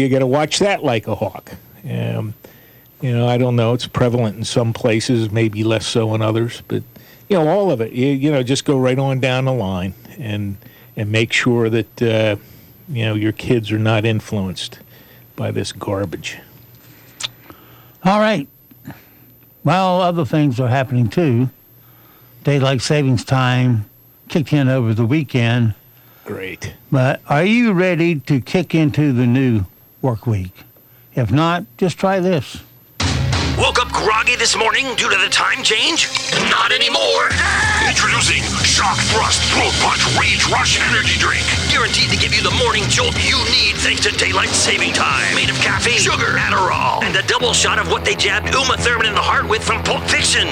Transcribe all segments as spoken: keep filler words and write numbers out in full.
you got to watch that like a hawk. Um, you know, I don't know. It's prevalent in some places, maybe less so in others. But, you know, all of it, you, you know, just go right on down the line and and make sure that, uh, you know, your kids are not influenced by this garbage. All right. Well, other things are happening, too. Daylight savings time kicked in over the weekend. Great. But are you ready to kick into the new work week? If not, just try this. Woke up groggy this morning due to the time change? Not anymore. Introducing Shock Thrust Throat Punch Rage Rush Energy Drink. Guaranteed to give you the morning jolt you need thanks to daylight saving time. Made of caffeine, sugar, Adderall, and a double shot of what they jabbed Uma Thurman in the heart with from Pulp Fiction.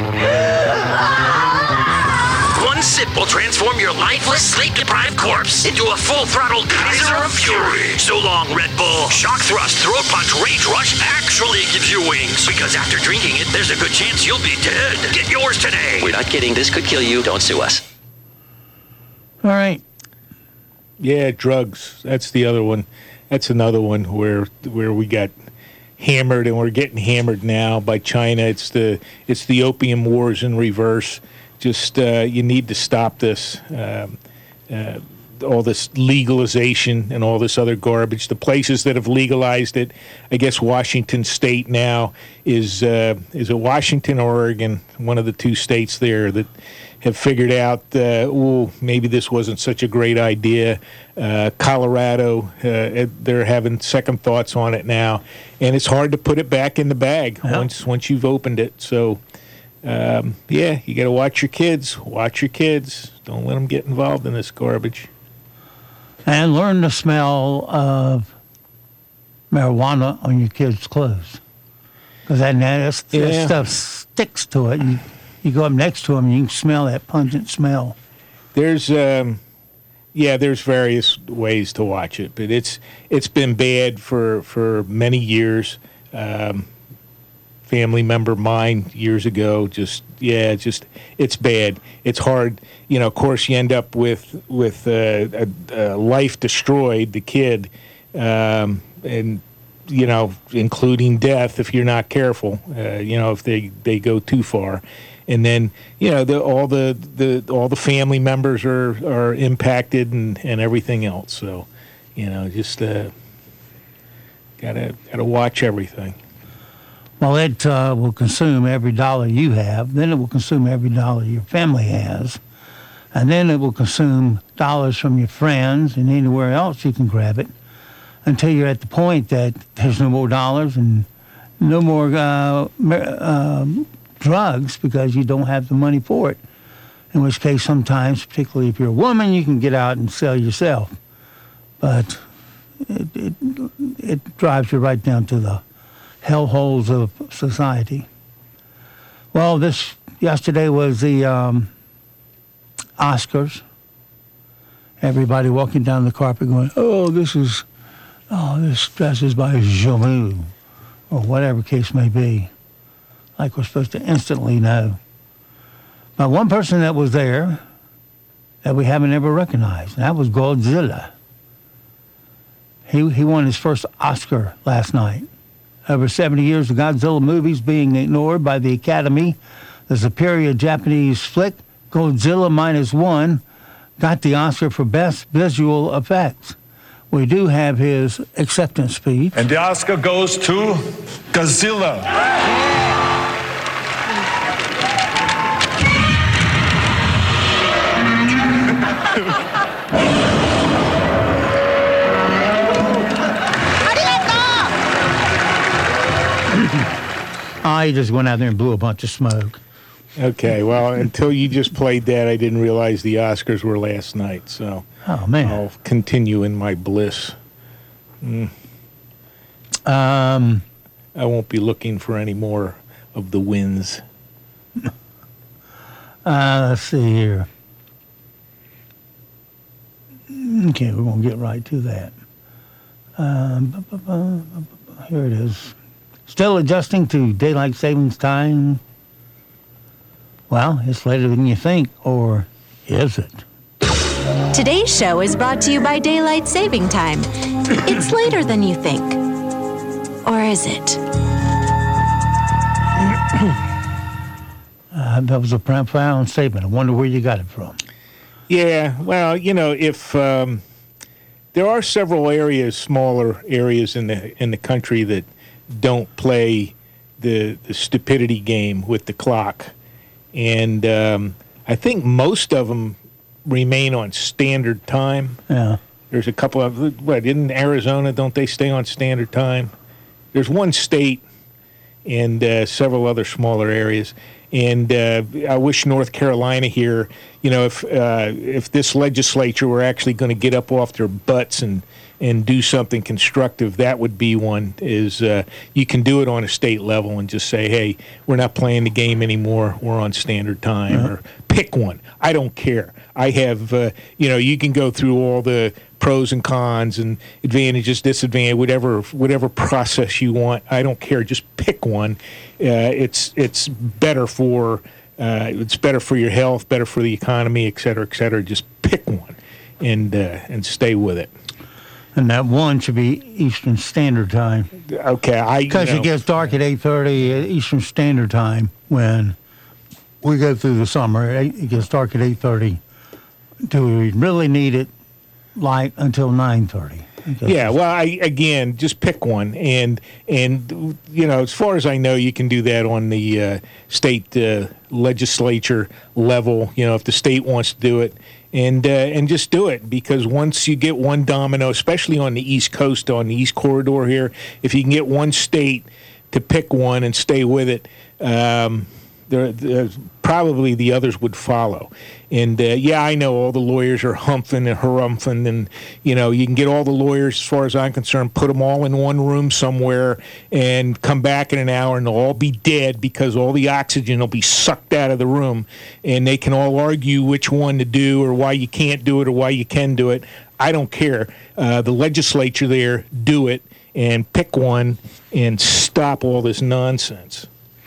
One sip will transform your lifeless, sleep-deprived corpse into a full-throttle geyser of fury. So long, Red Bull. Shock Thrust Throat Punch Rage Rush actually gives you wings. Because after drinking it, there's a good chance you'll be dead. Get yours today. We're not kidding. This could kill you. Don't sue us. All right. Yeah, drugs. That's the other one. That's another one where where we got hammered, and we're getting hammered now by China. It's the it's the opium wars in reverse. Just uh, you need to stop this, um, uh, all this legalization and all this other garbage. The places that have legalized it, I guess Washington State now is uh, is it Washington or Oregon, one of the two states there that have figured out, uh, oh, maybe this wasn't such a great idea. Uh, Colorado, uh, they're having second thoughts on it now, and it's hard to put it back in the bag yeah. once once you've opened it. So. Um, yeah, you got to watch your kids. Watch your kids. Don't let them get involved in this garbage. And learn the smell of marijuana on your kids' clothes. Because that, that, yeah. that stuff sticks to it. You, you go up next to them, and you can smell that pungent smell. There's, um, yeah, there's various ways to watch it, but it's it's been bad for, for many years. Um Family member mine years ago, just yeah, just it's bad. It's hard, you know. Of course, you end up with with uh, a, a life destroyed, the kid, um, and you know, including death if you're not careful. Uh, you know, if they, they go too far, and then you know the, all the, the all the family members are, are impacted and, and everything else. So, you know, just uh, gotta gotta watch everything. Well, it uh, will consume every dollar you have. Then it will consume every dollar your family has. And then it will consume dollars from your friends and anywhere else you can grab it until you're at the point that there's no more dollars and no more uh, uh, drugs because you don't have the money for it. In which case, sometimes, particularly if you're a woman, you can get out and sell yourself. But it, it, it drives you right down to the hellholes of society. Well, this yesterday was the um, Oscars. Everybody walking down the carpet going, "Oh, this is, oh, this dress is by Jomu," or whatever case may be. Like we're supposed to instantly know. But one person that was there that we haven't ever recognized, and that was Godzilla. He he won his first Oscar last night. Over seventy years of Godzilla movies being ignored by the Academy, the superior Japanese flick, Godzilla Minus One, got the Oscar for Best Visual Effects. We do have his acceptance speech. And the Oscar goes to Godzilla. Oh, he just went out there and blew a bunch of smoke. Okay, well, until you just played that, I didn't realize the Oscars were last night, so oh, man. I'll continue in my bliss. Mm. Um, I won't be looking for any more of the wins. uh, let's see here. Okay, we're going to get right to that. Um, here it is. Still adjusting to daylight savings time? Well, it's later than you think, or is it? Today's show is brought to you by Daylight Saving Time. It's later than you think. Or is it? Uh, that was a profound statement. I wonder where you got it from. Yeah, well, you know, if um, there are several areas, smaller areas in the in the country that don't play the the stupidity game with the clock, and um, I think most of them remain on standard time. Yeah. There's a couple of what in Arizona, don't they stay on standard time? There's one state and uh, several other smaller areas. And uh, I wish North Carolina here, you know, if uh, if this legislature were actually going to get up off their butts and, and do something constructive, that would be one, is uh, you can do it on a state level and just say, hey, we're not playing the game anymore. We're on standard time. Uh-huh. Or pick one. I don't care. I have, uh, you know, you can go through all the pros and cons and advantages, disadvantages, whatever whatever process you want. I don't care. Just pick one. Uh, it's it's better for uh, it's better for your health, better for the economy, et cetera, et cetera. Just pick one and uh, and stay with it. And that one should be Eastern Standard Time. Okay, I because it gets dark at eight thirty Eastern Standard Time when we go through the summer. It gets dark at eight thirty. Do we really need it light until nine thirty? Yeah, well, I, again, just pick one, and and you know, as far as I know, you can do that on the uh, state uh, legislature level. You know, if the state wants to do it, and uh, and just do it, because once you get one domino, especially on the East Coast, on the East Corridor here, if you can get one state to pick one and stay with it, um, there, there's probably the others would follow. And, uh, yeah, I know all the lawyers are humping and harumphing, and, you know, you can get all the lawyers, as far as I'm concerned, put them all in one room somewhere and come back in an hour, and they'll all be dead because all the oxygen will be sucked out of the room, and they can all argue which one to do or why you can't do it or why you can do it. I don't care. Uh, the legislature there, do it, and pick one and stop all this nonsense.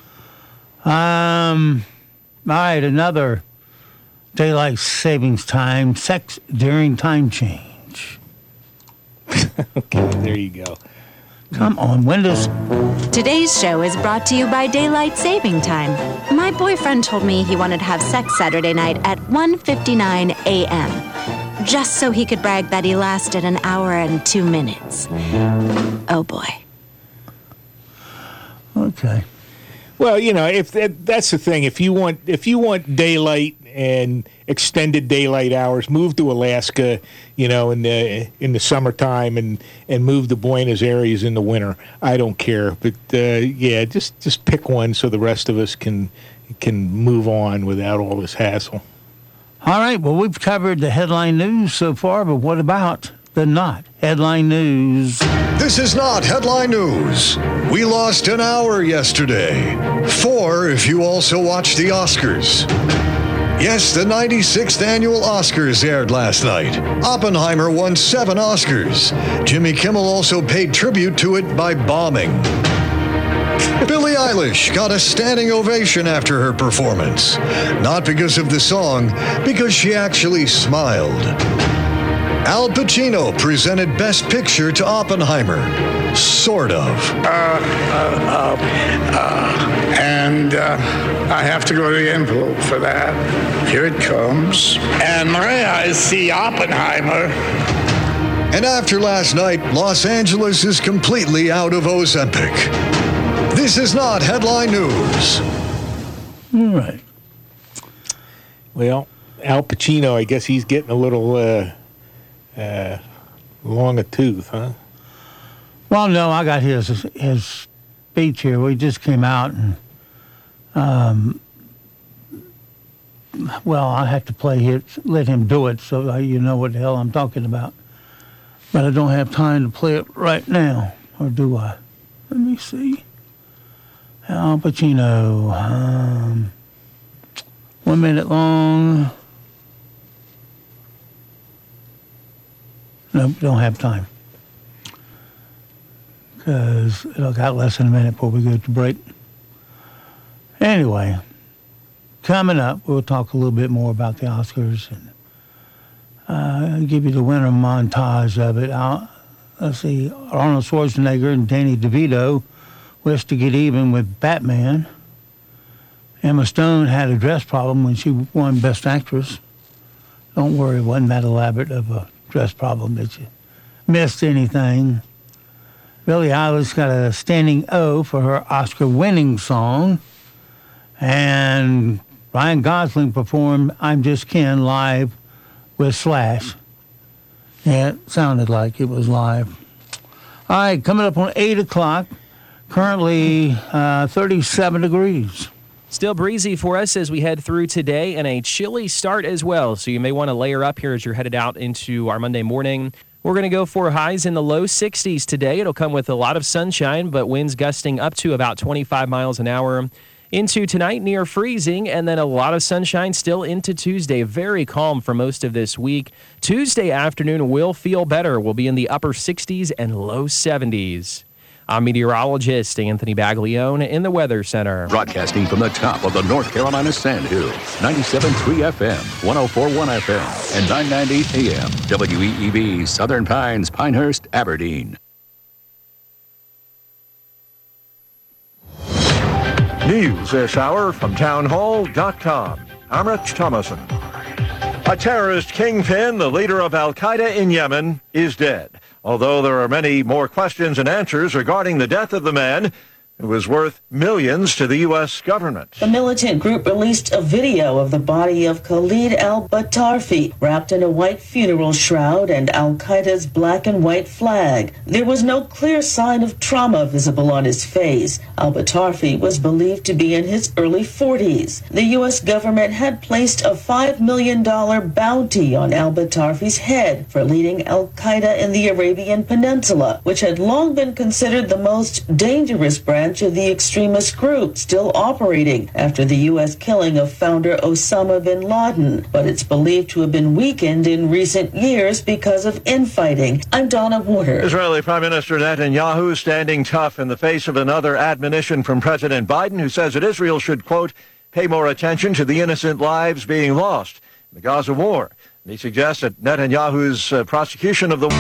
Um, all right, another daylight savings time, sex during time change. Okay, there you go. Come on, when does... Today's show is brought to you by Daylight Saving Time. My boyfriend told me he wanted to have sex Saturday night at one fifty-nine a.m., just so he could brag that he lasted an hour and two minutes. Oh, boy. Okay. Well, you know, if that, that's the thing. If you want, if you want daylight and extended daylight hours, move to Alaska, you know, in the in the summertime, and, and move to Buenos Aires in the winter. I don't care, but uh, yeah, just just pick one so the rest of us can can move on without all this hassle. All right. Well, we've covered the headline news so far, but what about the not headline news? This is not headline news. We lost an hour yesterday. Four if you also watched the Oscars. Yes, the ninety-sixth annual Oscars aired last night. Oppenheimer won seven Oscars. Jimmy Kimmel also paid tribute to it by bombing. Billie Eilish got a standing ovation after her performance. Not because of the song, because she actually smiled. Al Pacino presented Best Picture to Oppenheimer. Sort of. Uh, uh, uh, uh, and uh, I have to go to the envelope for that. Here it comes. And Maria, I see Oppenheimer. And after last night, Los Angeles is completely out of Ozempic. This is not headline news. All right. Well, Al Pacino, I guess he's getting a little... Uh Uh, long a tooth, huh? Well, no, I got his his speech here. We just came out, and um, well, I have to play it, let him do it, so you know what the hell I'm talking about. But I don't have time to play it right now, or do I? Let me see. Al Pacino, um, one minute long. No, don't have time. Because it'll got less than a minute before we go to break. Anyway, coming up, we'll talk a little bit more about the Oscars and uh, give you the winter montage of it. I'll, let's see, Arnold Schwarzenegger and Danny DeVito wished to get even with Batman. Emma Stone had a dress problem when she won Best Actress. Don't worry, it wasn't that elaborate of a dress problem that you missed anything. Billie Eilish got a standing O for her Oscar-winning song. And Ryan Gosling performed I'm Just Ken live with Slash. Yeah, it sounded like it was live. All right, coming up on eight o'clock, currently uh, thirty-seven degrees. Still breezy for us as we head through today, and a chilly start as well, so you may want to layer up here as you're headed out into our Monday morning. We're going to go for highs in the low sixties today. It'll come with a lot of sunshine, but winds gusting up to about twenty-five miles an hour. Into tonight, near freezing, and then a lot of sunshine still into Tuesday. Very calm for most of this week. Tuesday afternoon will feel better. We'll be in the upper sixties and low seventies. I'm meteorologist Anthony Baglione in the Weather Center. Broadcasting from the top of the North Carolina Sandhills, ninety-seven point three F M, one oh four point one F M, and nine ninety A M, W E E B, Southern Pines, Pinehurst, Aberdeen. News this hour from town hall dot com. I'm Rich Thomason. A terrorist kingpin, the leader of Al-Qaeda in Yemen, is dead. Although there are many more questions and answers regarding the death of the man, it was worth millions to the U S government. The militant group released a video of the body of Khalid al-Batarfi wrapped in a white funeral shroud and Al-Qaeda's black and white flag. There was no clear sign of trauma visible on his face. Al-Batarfi was believed to be in his early forties. The U S government had placed a five million dollars bounty on al-Batarfi's head for leading Al-Qaeda in the Arabian Peninsula, which had long been considered the most dangerous branch of the extremist group, still operating after the U S killing of founder Osama bin Laden, but it's believed to have been weakened in recent years because of infighting. I'm Donna Warner. Israeli Prime Minister Netanyahu standing tough in the face of another admonition from President Biden, who says that Israel should, quote, pay more attention to the innocent lives being lost in the Gaza war. And he suggests that Netanyahu's uh, prosecution of the...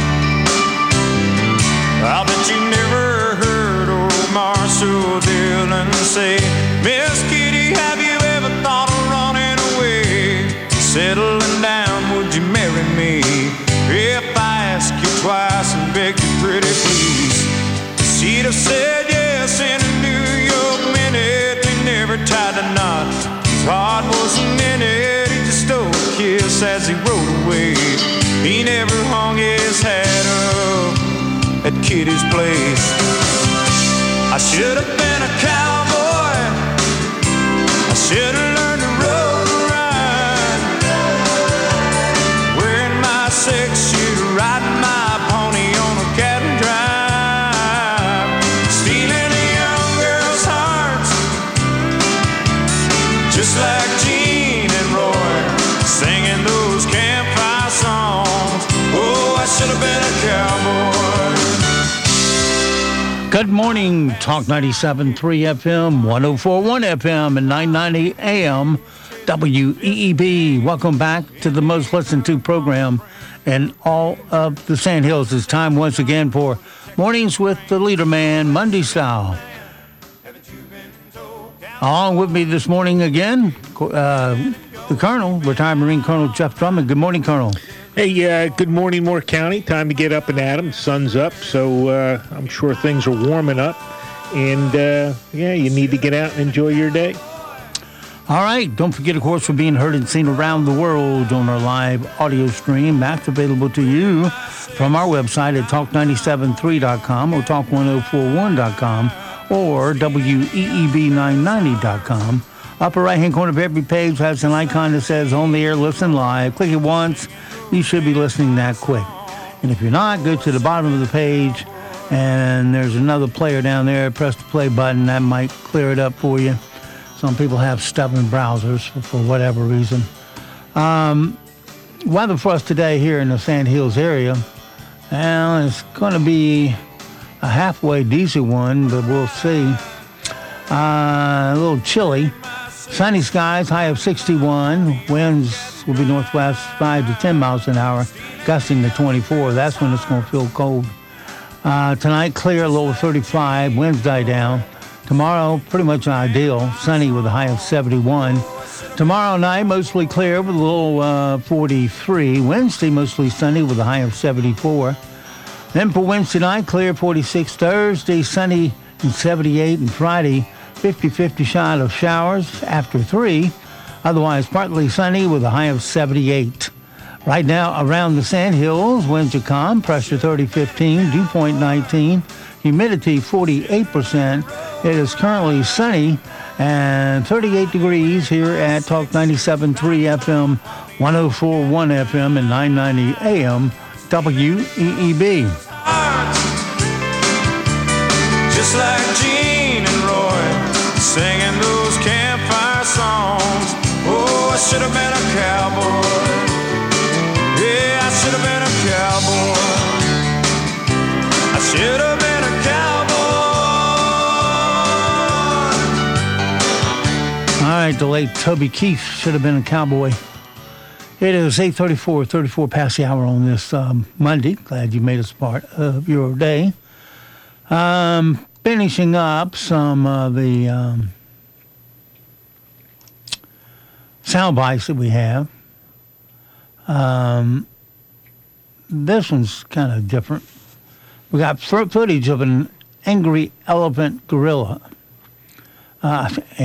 I bet you never heard old Marshall Dillon say, Miss Kitty, have you ever thought of running away? Settling down, would you marry me? If I ask you twice and beg you pretty please. She'd have said yes in a New York minute. They never tied a knot. His heart wasn't in it. He just stole a kiss as he rode away. He never hung his hat up at Kitty's place. I should have been a cowboy. I should have learned to rope and ride. Wearing my six shooter, riding my pony on a cat and drive. Stealing a young girl's hearts, just like Gene and Roy, singing those campfire songs. Oh, I should have been a cowboy. Good morning, Talk ninety-seven point three F M, one oh four point one F M, and nine ninety A M, W E E B. Welcome back to the most listened to program in all of the Sandhills. It's time once again for Mornings with the Leader Man, Monday style. Along with me this morning again, uh, the Colonel, retired Marine Colonel Jeff Drummond. Good morning, Colonel. Hey, uh, good morning, Moore County. Time to get up and at 'em. Sun's up, so uh, I'm sure things are warming up. And, uh, yeah, you need to get out and enjoy your day. All right. Don't forget, of course, we're being heard and seen around the world on our live audio stream. That's available to you from our website at talk nine seven three dot com or talk ten forty-one dot com or W E E B nine ninety dot com. Upper right-hand corner of every page has an icon that says On the Air, Listen Live. Click it once. You should be listening that quick. And if you're not, go to the bottom of the page, and there's another player down there. Press the play button. That might clear it up for you. Some people have stubborn browsers for, for whatever reason. Um, weather for us today here in the Sandhills area, well, it's going to be a halfway decent one, but we'll see. Uh, a little chilly. Sunny skies, high of sixty-one. Winds will be northwest five to ten miles an hour, gusting to twenty-four. That's when it's going to feel cold. Uh, tonight, clear, low of thirty-five. Winds die down. Tomorrow, pretty much ideal. Sunny with a high of seventy-one. Tomorrow night, mostly clear with a low uh, forty-three. Wednesday, mostly sunny with a high of seventy-four. Then for Wednesday night, clear, forty-six. Thursday, sunny and seventy-eight. And Friday, fifty-fifty shot of showers after three. Otherwise, partly sunny with a high of seventy-eight. Right now, around the Sandhills, winds are calm, pressure thirty fifteen, dew point nineteen, humidity forty-eight percent. It is currently sunny and thirty-eight degrees here at Talk ninety-seven point three F M, one oh four point one F M, and nine ninety A M, W E E B. Just like Gene and Roy, singing those campfire songs. Oh, I should have been a cowboy. Yeah, I should have been a cowboy. I should have been a cowboy. All right, the late Toby Keith should have been a cowboy. It is eight thirty-four, thirty-four past the hour on this um, Monday. Glad you made us part of your day. Um, finishing up some of the um, sound bites that we have. Um, this one's kind of different. We got footage of an angry elephant gorilla. Uh,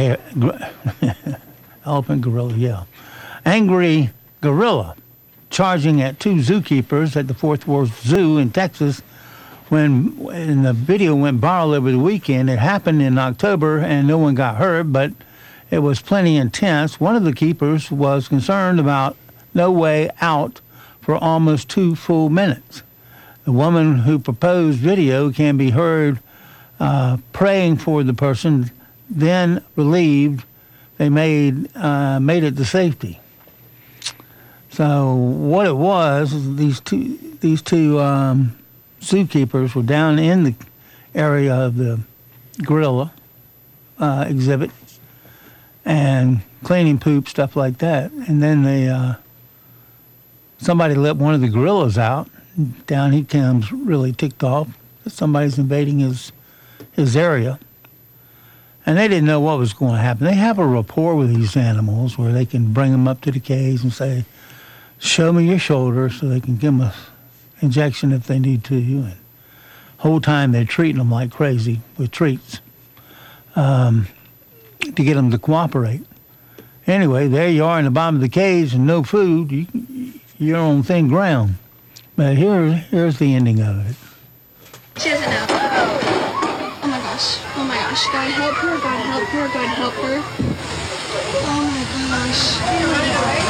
elephant gorilla, yeah. Angry gorilla charging at two zookeepers at the Fort Worth Zoo in Texas. When, when the video went viral over the weekend, it happened in October and no one got hurt, but it was plenty intense. One of the keepers was concerned about no way out for almost two full minutes. The woman who proposed video can be heard uh, praying for the person, then relieved they made uh, made it to safety. So what it was, these two these two um, zookeepers were down in the area of the gorilla uh, exhibit and cleaning poop, stuff like that. And then they uh, somebody let one of the gorillas out. Down he comes, really ticked off that somebody's invading his his area. And they didn't know what was going to happen. They have a rapport with these animals where they can bring them up to the cage and say, show me your shoulder, so they can give them an injection if they need to. And the whole time they're treating them like crazy with treats um, to get them to cooperate. Anyway, there you are in the bottom of the cage and no food. You, you're on thin ground. But here, here's the ending of it. She doesn't know. Oh my gosh. Oh my gosh. God help her. God help her. God help her. Oh my gosh. Oh my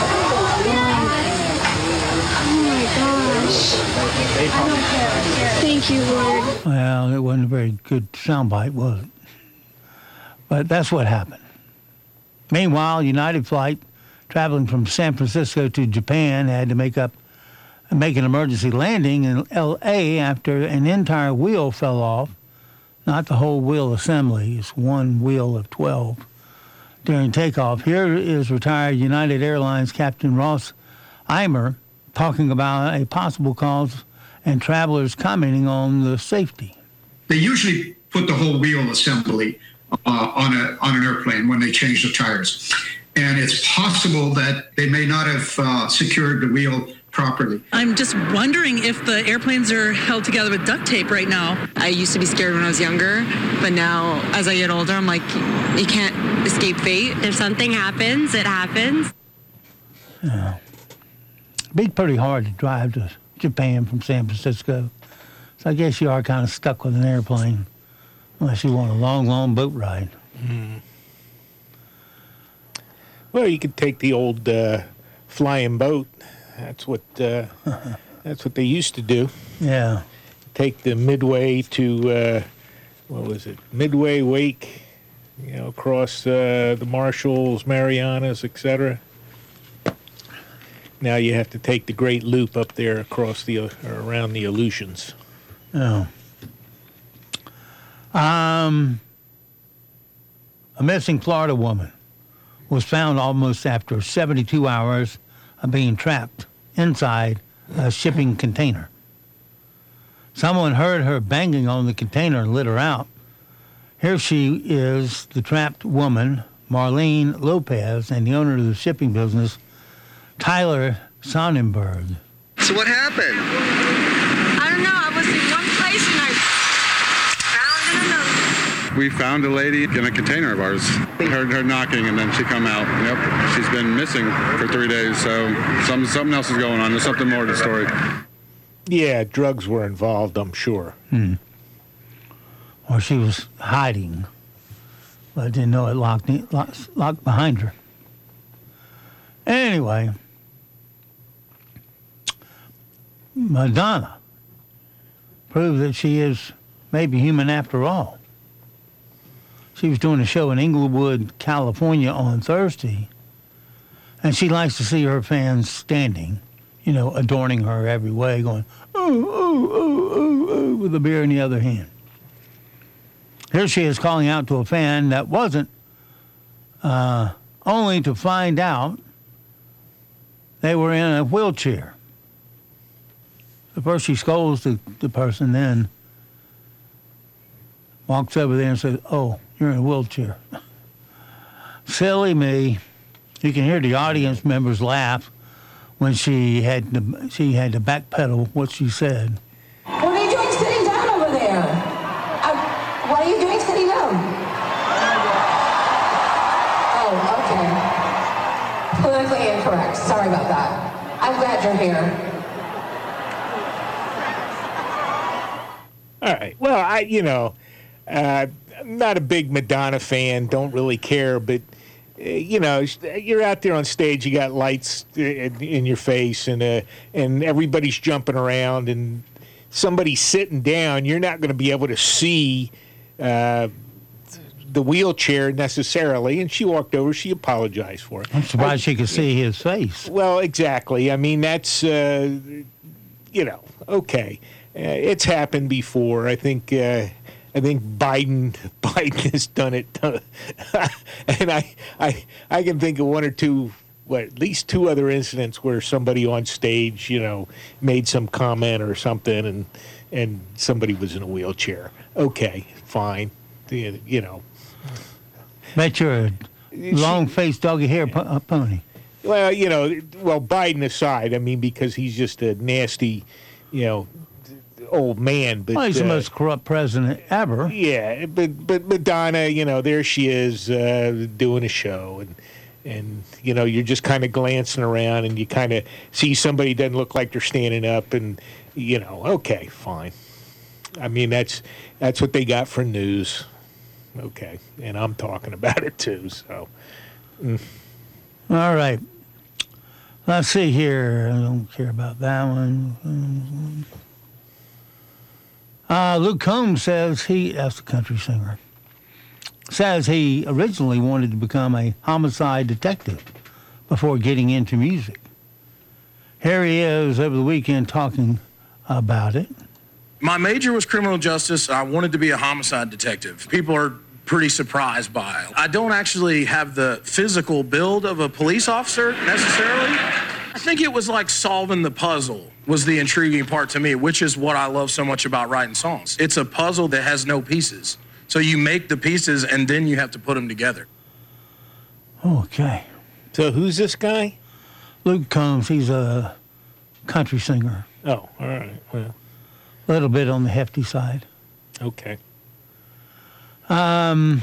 gosh. Oh my gosh. Thank you, Lord. Well, it wasn't a very good soundbite, was it? But that's what happened. Meanwhile, United Flight traveling from San Francisco to Japan had to make up make an emergency landing in L A after an entire wheel fell off. Not the whole wheel assembly, it's one wheel of twelve. During takeoff, here is retired United Airlines Captain Ross Eimer talking about a possible cause and travelers commenting on the safety. They usually put the whole wheel assembly uh, on a on an airplane when they change the tires. And it's possible that they may not have uh, secured the wheel properly. I'm just wondering if the airplanes are held together with duct tape right now. I used to be scared when I was younger, but now as I get older, I'm like, you can't escape fate. If something happens, it happens. Yeah. It'd be pretty hard to drive to Japan from San Francisco. So I guess you are kind of stuck with an airplane unless you want a long, long boat ride. Mm. Well, you could take the old uh, flying boat. That's what uh, that's what they used to do. Yeah. Take the Midway to uh, what was it? Midway Wake, you know, across uh, the Marshalls, Marianas, et cetera. Now you have to take the Great Loop up there across the or around the Aleutians. Oh. Um. A missing Florida woman was found almost after seventy-two hours of being trapped inside a shipping container. Someone heard her banging on the container and let her out. Here she is, the trapped woman, Marlene Lopez, and the owner of the shipping business, Tyler Sonnenberg. So what happened? I don't know. I was in one place and I found in another. We found a lady in a container of ours. Heard her knocking, and then she come out. Yep, she's been missing for three days, so something, something else is going on. There's something more to the story. Yeah, drugs were involved, I'm sure. Hmm. Or she was hiding, but didn't know it locked, locked, locked behind her. Anyway, Madonna proved that she is maybe human after all. She was doing a show in Inglewood, California on Thursday, and she likes to see her fans standing, you know, adorning her every way, going, ooh, ooh, ooh, ooh, ooh, with a beer in the other hand. Here she is calling out to a fan that wasn't, uh, only to find out they were in a wheelchair. So first she scolds the, the person, then walks over there and says, oh, you're in a wheelchair. Silly me. You can hear the audience members laugh when she had to, she had to backpedal what she said. What are you doing sitting down over there? Uh, what are you doing sitting down? Oh, okay. Politically incorrect. Sorry about that. I'm glad you're here. All right. Well, I, you know, uh, I'm not a big Madonna fan. Don't really care. But, uh, you know, you're out there on stage. You got lights in, in your face, and uh, and everybody's jumping around, and somebody's sitting down. You're not going to be able to see uh, the wheelchair necessarily. And she walked over. She apologized for it. I'm surprised I, she could see his face. Well, exactly. I mean, that's, uh, you know, okay. Uh, it's happened before. I think uh, I think Biden Biden has done it, and I I I can think of one or two, what at least two other incidents where somebody on stage, you know, made some comment or something, and and somebody was in a wheelchair. Okay, fine, you, you know. Bet you're a long-faced doggy-hair po- pony. Well, you know, well Biden aside, I mean, because he's just a nasty, you know, old man. But, well, he's the uh, most corrupt president ever. Yeah, but but Madonna, you know, there she is uh, doing a show, and and you know, you're just kind of glancing around, and you kind of see somebody doesn't look like they're standing up, and you know, okay, fine. I mean, that's that's what they got for news. Okay, and I'm talking about it too. So, mm. All right. Let's see here. I don't care about that one. Uh, Luke Combs says he, that's the country singer, says he originally wanted to become a homicide detective before getting into music. Here he is over the weekend talking about it. My major was criminal justice. I wanted to be a homicide detective. People are pretty surprised by it. I don't actually have the physical build of a police officer necessarily. I think it was like solving the puzzle was the intriguing part to me, which is what I love so much about writing songs. It's a puzzle that has no pieces. So you make the pieces and then you have to put them together. Okay. So who's this guy? Luke Combs. He's a country singer. Oh, all right. Well, a little bit on the hefty side. Okay. Um,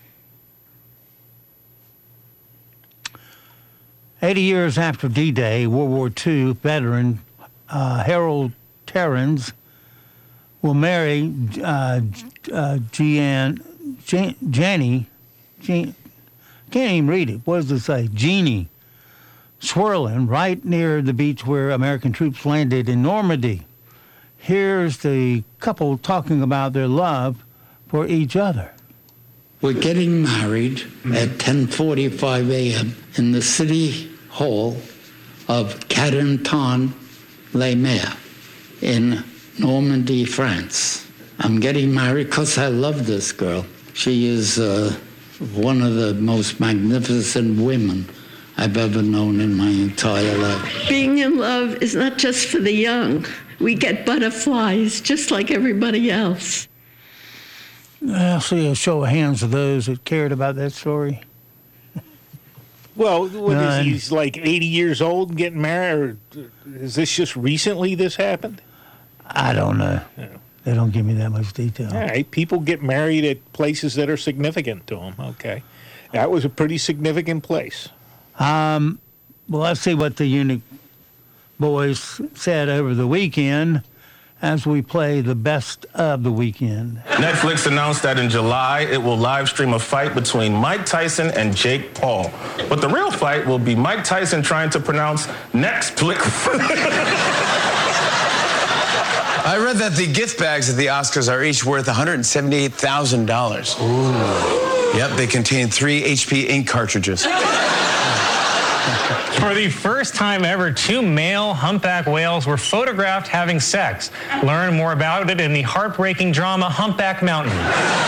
eighty years after D-Day, World War Two veteran uh, Harold Terrans will marry uh, uh, Jeanne, Jean, Jenny, Jean, can't even read it. What does it say? Jeannie Swirling, right near the beach where American troops landed in Normandy. Here's the couple talking about their love for each other. We're getting married at ten forty-five a.m. in the city hall of Carentan-les-Mer in Normandy, France. I'm getting married because I love this girl. She is uh, one of the most magnificent women I've ever known in my entire life. Being in love is not just for the young. We get butterflies just like everybody else. I'll see a show of hands of those that cared about that story. Well, what None. is he? He's like eighty years old and getting married? Or is this just recently this happened? I don't know. No. They don't give me that much detail. All right, people get married at places that are significant to them. Okay. That was a pretty significant place. Um, well, let's see what the Unique Boys said over the weekend as we play the best of the weekend. Netflix announced that in July it will live stream a fight between Mike Tyson and Jake Paul. But the real fight will be Mike Tyson trying to pronounce Netflix. I read that the gift bags at the Oscars are each worth one hundred seventy-eight thousand dollars. Ooh. Yep, they contain three H P ink cartridges. For the first time ever, two male humpback whales were photographed having sex. Learn more about it in the heartbreaking drama Humpback Mountain.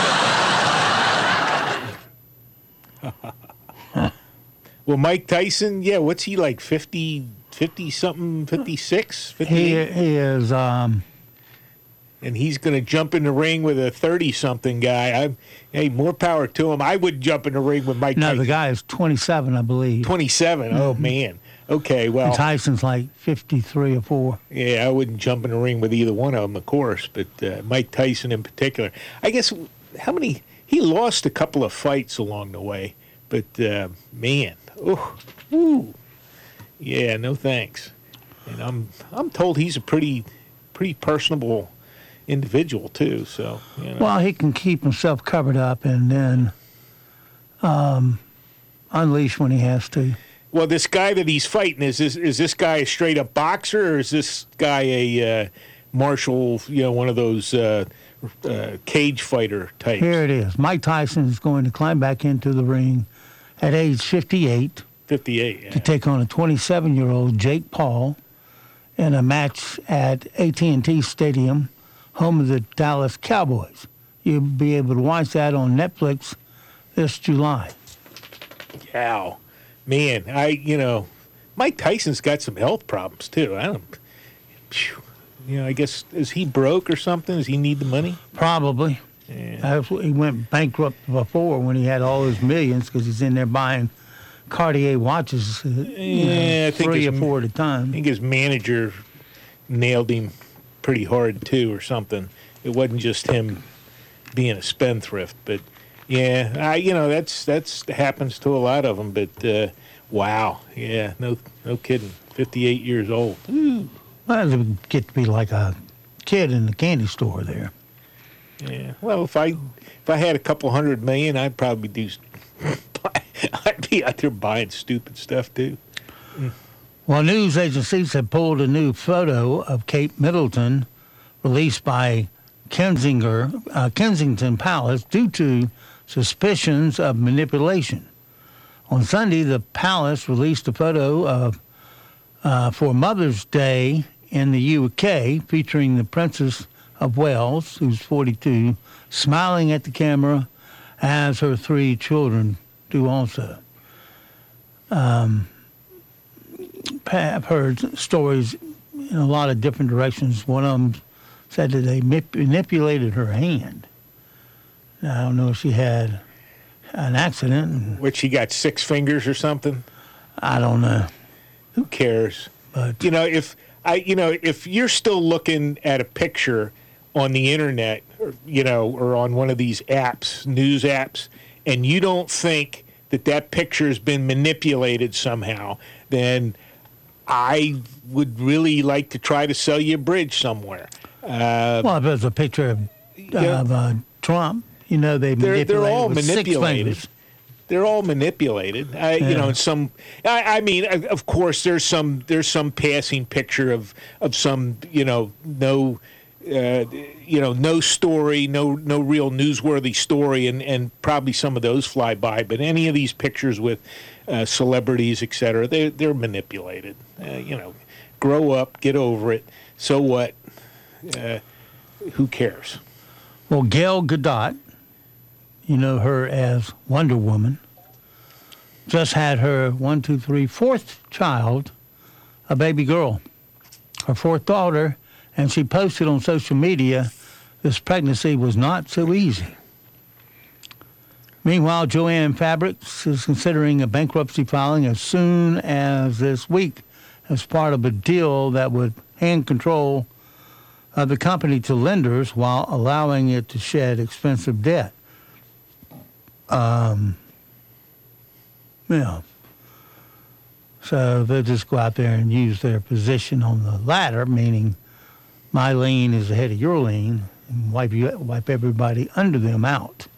Well, Mike Tyson, yeah, what's he like, fifty, fifty-something, fifty-six? He, he is... Um, and he's going to jump in the ring with a thirty-something guy. I'm, hey, more power to him. I would jump in the ring with Mike no, Tyson. the guy is twenty-seven, I believe. twenty-seven? Mm-hmm. Oh, man. Okay, well. And Tyson's like fifty-three or four. Yeah, I wouldn't jump in the ring with either one of them, of course, but uh, Mike Tyson in particular. I guess, how many, he lost a couple of fights along the way, but, uh, man, oh, ooh, yeah, no thanks. And I'm I'm told he's a pretty, pretty personable individual, too, so, you know. Well, he can keep himself covered up and then um, unleash when he has to. Well, this guy that he's fighting, is this is this guy a straight-up boxer, or is this guy a uh, martial, you know, one of those uh, uh, cage fighter types? Here it is. Mike Tyson is going to climb back into the ring at age fifty-eight. fifty-eight, yeah. To take on a twenty-seven-year-old Jake Paul in a match at A T and T Stadium, home of the Dallas Cowboys. You'll be able to watch that on Netflix this July. Wow. Man, I, you know, Mike Tyson's got some health problems, too. I don't, phew, you know, I guess, is he broke or something? Does he need the money? Probably. Yeah. He went bankrupt before when he had all his millions because he's in there buying Cartier watches, uh, Yeah, you know, I think three his, or four at a time. I think his manager nailed him pretty hard, too, or something. It wasn't just him being a spendthrift, but... Yeah, I, you know, that's that's happens to a lot of them, but uh, wow, yeah, no no kidding, fifty-eight years old. Ooh. Well, it would get to be like a kid in the candy store there. Yeah, well, if I if I had a couple hundred million, I'd probably do, I'd be out there buying stupid stuff, too. Mm. Well, news agencies have pulled a new photo of Kate Middleton, released by Kensington, uh, Kensington Palace, due to suspicions of manipulation. On Sunday, the palace released a photo of uh, for Mother's Day in the U K, featuring the Princess of Wales, who's forty-two, smiling at the camera as her three children do also. Um, I've heard stories in a lot of different directions. One of them said that they manipulated her hand. I don't know if she had an accident. Which she got six fingers or something? I don't know. Who cares? But you know, if I, you know, if you're still looking at a picture on the internet, or, you know, or on one of these apps, news apps, and you don't think that that picture has been manipulated somehow, then I would really like to try to sell you a bridge somewhere. Uh, well, if there's a picture of, yeah. of uh, Trump, you know, they they're, manipulated they're all with manipulated. Six fingers. They're all manipulated. I, Yeah. You know, in some. I, I mean, of course, there's some. There's some passing picture of of some. You know, no. Uh, you know, no story, no no real newsworthy story, and, and probably some of those fly by. But any of these pictures with uh, celebrities, et cetera, they they're manipulated. Uh, you know, grow up, get over it. So what? Uh, who cares? Well, Gal Gadot, you know her as Wonder Woman, just had her one, two, three, fourth child, a baby girl. Her fourth daughter, And she posted on social media, this pregnancy was not so easy. Meanwhile, Joann Fabrics is considering a bankruptcy filing as soon as this week as part of a deal that would hand control of the company to lenders while allowing it to shed expensive debt. Um, yeah. So they'll just go out there and use their position on the ladder, meaning my lien is ahead of your lien, and wipe you, wipe everybody under them out.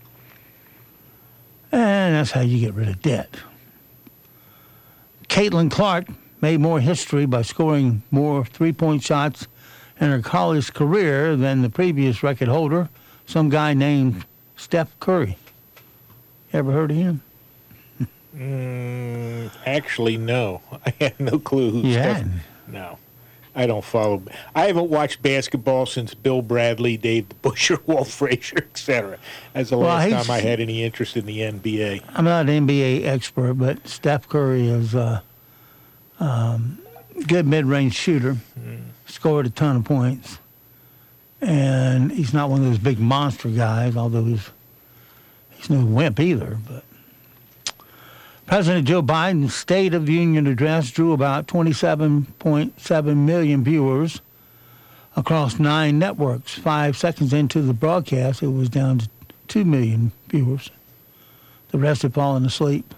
And that's how you get rid of debt. Caitlin Clark made more history by scoring more three-point shots in her college career than the previous record holder, some guy named Steph Curry. Ever heard of him? Mm, actually, no. I had no clue who You Steph... hadn't? No. I don't follow. I haven't watched basketball since Bill Bradley, Dave Busher, Walt Frazier, et cetera. That's the Well, last he's- time I had any interest in the N B A. I'm not an N B A expert, but Steph Curry is a um, good mid-range shooter, Mm. scored a ton of points, and he's not one of those big monster guys, although he's, he's no wimp either. But President Joe Biden's State of the Union address drew about twenty-seven point seven million viewers across nine networks. Five seconds into the broadcast, it was down to two million viewers. The rest had fallen asleep.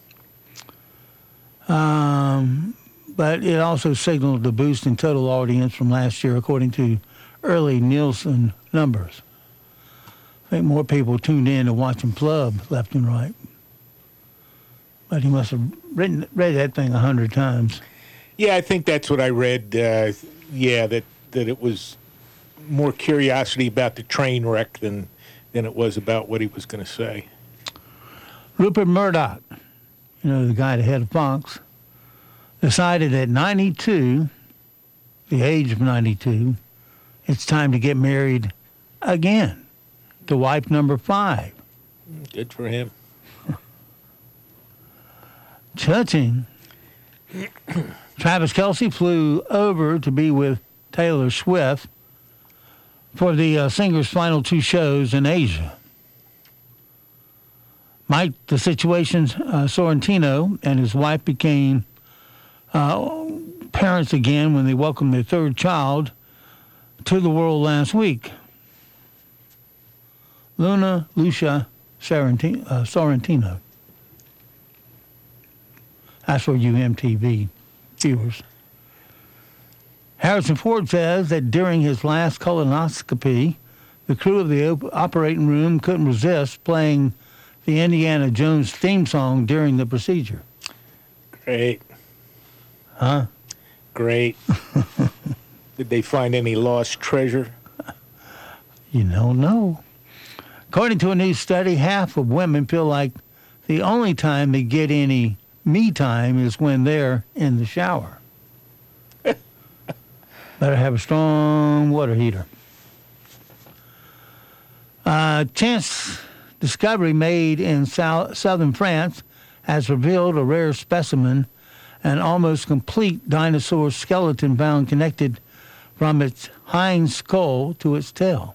Um, but it also signaled the boost in total audience from last year, according to early Nielsen numbers. I think more people tuned in to watch him plug left and right. But he must have written, read that thing a hundred times. Yeah, I think that's what I read. Uh, yeah, that, that it was more curiosity about the train wreck than, than it was about what he was going to say. Rupert Murdoch, you know, the guy that head of Fox, decided at ninety-two, the age of ninety-two, it's time to get married again to wife number five. Good for him. Touching. Travis Kelce flew over to be with Taylor Swift for the uh, singer's final two shows in Asia. Mike, the Situation's uh, Sorrentino and his wife became uh, parents again when they welcomed their third child to the world last week. Luna Lucia Sorrentino. Uh, Sorrentino. That's for you M T V viewers. Harrison Ford says that during his last colonoscopy, the crew of the op- operating room couldn't resist playing the Indiana Jones theme song during the procedure. Great. Huh? Great. Did they find any lost treasure? You don't know. According to a new study, half of women feel like the only time they get any me time is when they're in the shower. Better have a strong water heater. Uh, chance discovery made in sou- southern France has revealed a rare specimen, an almost complete dinosaur skeleton found connected from its hind skull to its tail.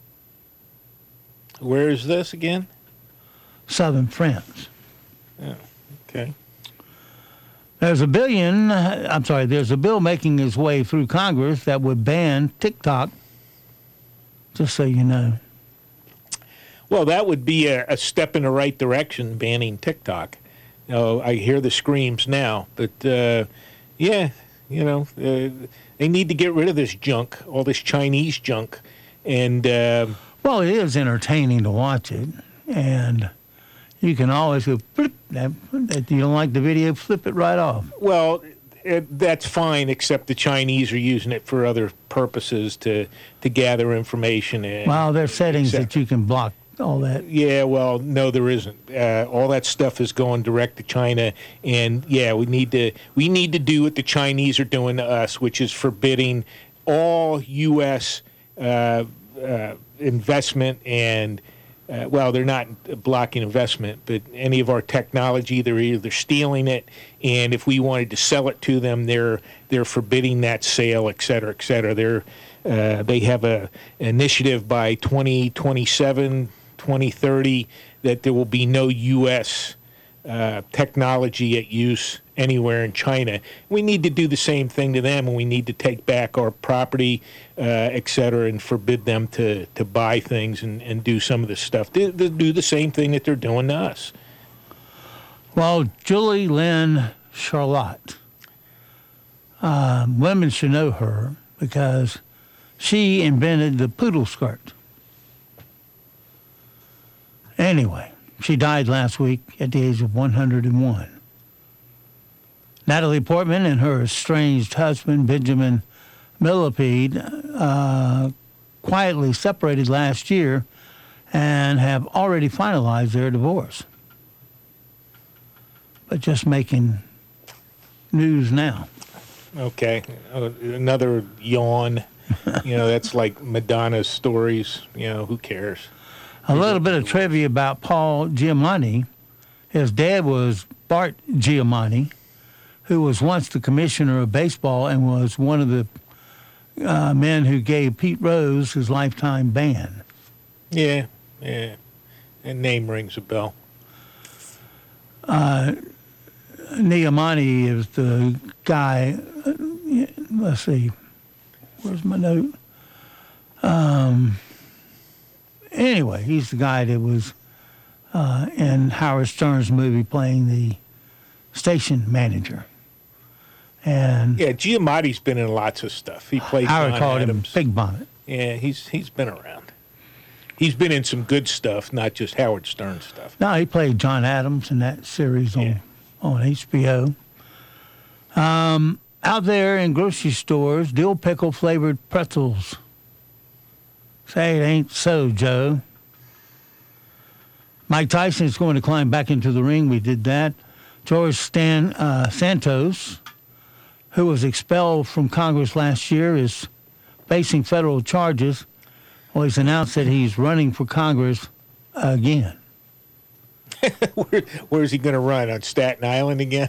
Where is this again? Southern France. Yeah, okay. There's a billion, I'm sorry, there's a bill making its way through Congress that would ban TikTok, just so you know. Well, that would be a, a step in the right direction, banning TikTok. You know, I hear the screams now, but uh, yeah, you know, uh, they need to get rid of this junk, all this Chinese junk, and uh, well, it is entertaining to watch it, and you can always go flip that. If you don't like the video, flip it right off. Well, it, that's fine, except the Chinese are using it for other purposes to to gather information. And, Well, there's settings except- that you can block all that. Yeah, well, no, there isn't. Uh, all that stuff is going direct to China, and yeah, we need to we need to do what the Chinese are doing to us, which is forbidding all U S Uh, uh, investment and uh, well, they're not blocking investment, but any of our technology, they're either stealing it, and if we wanted to sell it to them, they're they're forbidding that sale, et cetera, et cetera. They're uh, they have a initiative by twenty twenty-seven, twenty thirty that there will be no U S uh, technology at use anywhere in China. We need to do the same thing to them, and we need to take back our property, uh, et cetera, and forbid them to, to buy things and, and do some of this stuff. They, they do the same thing that they're doing to us. Well, Julie Lynn Charlotte, uh, women should know her because she invented the poodle skirt. Anyway, she died last week at the age of one hundred one. Natalie Portman and her estranged husband, Benjamin Millipede, uh, quietly separated last year and have already finalized their divorce. But just making news now. Okay. Uh, another yawn. You know, that's like Madonna's stories. You know, who cares? A little bit of trivia about Paul Giamatti. His dad was Bart Giamatti, who was once the commissioner of baseball and was one of the uh, men who gave Pete Rose his lifetime ban. Yeah, yeah. And name rings a bell. Uh, Giamatti is the guy, uh, let's see, where's my note? Um, anyway, he's the guy that was uh, in Howard Stern's movie playing the station manager. And yeah, Giamatti's been in lots of stuff. He played Howard John called Adams. him Big Bonnet. Yeah, he's he's been around. He's been in some good stuff, not just Howard Stern stuff. No, he played John Adams in that series on, yeah. on H B O. Um, out there in grocery stores, dill pickle flavored pretzels. Say it ain't so, Joe. Mike Tyson is going to climb back into the ring. We did that. George Stan uh, Santos, who was expelled from Congress last year, is facing federal charges. Well, he's announced that he's running for Congress again. Where, where's he going to run? On Staten Island again?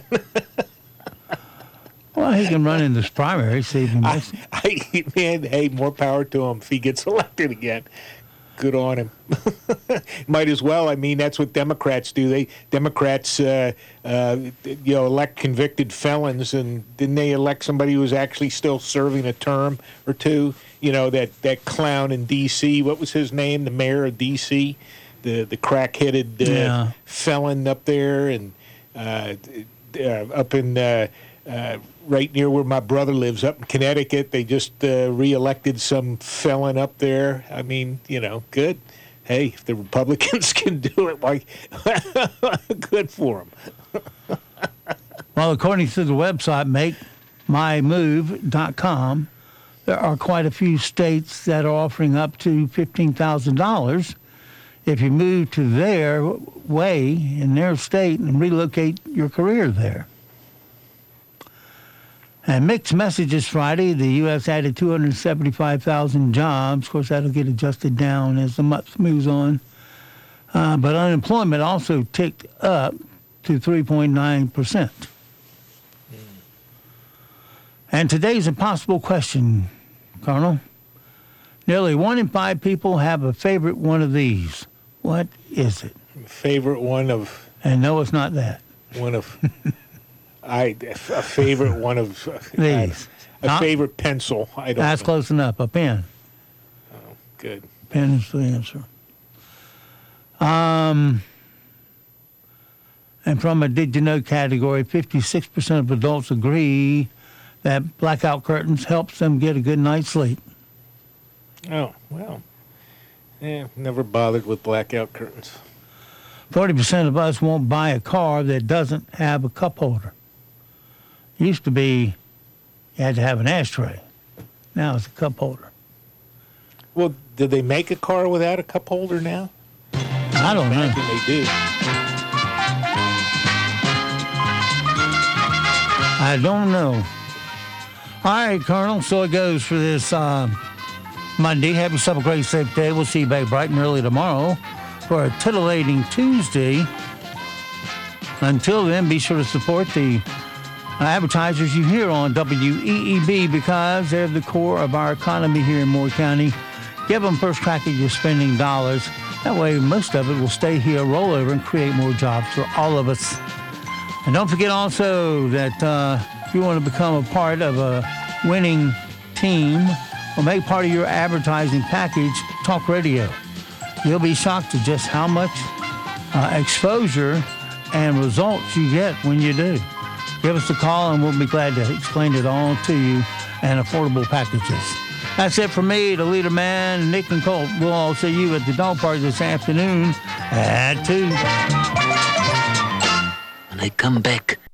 Well, he can run in this primary, see if he makes I, I, man, hey, more power to him if he gets elected again. Good on him. Might as well. I mean, that's what Democrats do. They Democrats, uh, uh, you know, elect convicted felons, and didn't they elect somebody who was actually still serving a term or two? You know, that, that clown in D C. What was his name? The mayor of D C, the the crack-headed uh, yeah. felon up there, and uh, uh, up in. Uh, uh, right near where my brother lives, up in Connecticut. They just uh, re-elected some felon up there. I mean, you know, good. Hey, if the Republicans can do it, like, good for them. Well, according to the website make my move dot com, there are quite a few states that are offering up to fifteen thousand dollars if you move to their way in their state and relocate your career there. And mixed messages Friday, the U S added two hundred seventy-five thousand jobs. Of course, that'll get adjusted down as the month moves on. Uh, but unemployment also ticked up to three point nine percent. Mm. And today's impossible question, Colonel. Nearly one in five people have a favorite one of these. What is it? Favorite one of... And no, it's not that. One of... I a favorite one of these. A Not, favorite pencil. I don't. That's know. Close enough. A pen. Oh, good. Pen is the answer. Um, and from a did you know category, fifty-six percent of adults agree that blackout curtains helps them get a good night's sleep. Oh well. Yeah, never bothered with blackout curtains. Forty percent of us won't buy a car that doesn't have a cup holder. Used to be you had to have an ashtray. Now it's a cup holder. Well, do they make a car without a cup holder now? I don't know. They do. I don't know. All right, Colonel. So it goes for this uh, Monday. Have yourself a great, safe day. We'll see you back bright and early tomorrow for a titillating Tuesday. Until then, be sure to support the advertisers you hear on W E E B because they're the core of our economy here in Moore County. Give them first crack at your spending dollars. That way, most of it will stay here, roll over, and create more jobs for all of us. And don't forget also that uh, if you want to become a part of a winning team or make part of your advertising package, talk radio. You'll be shocked at just how much uh, exposure and results you get when you do. Give us a call and we'll be glad to explain it all to you and affordable packages. That's it for me, the leader man, Nick and Colt. We'll all see you at the dog party this afternoon at two. When I come back,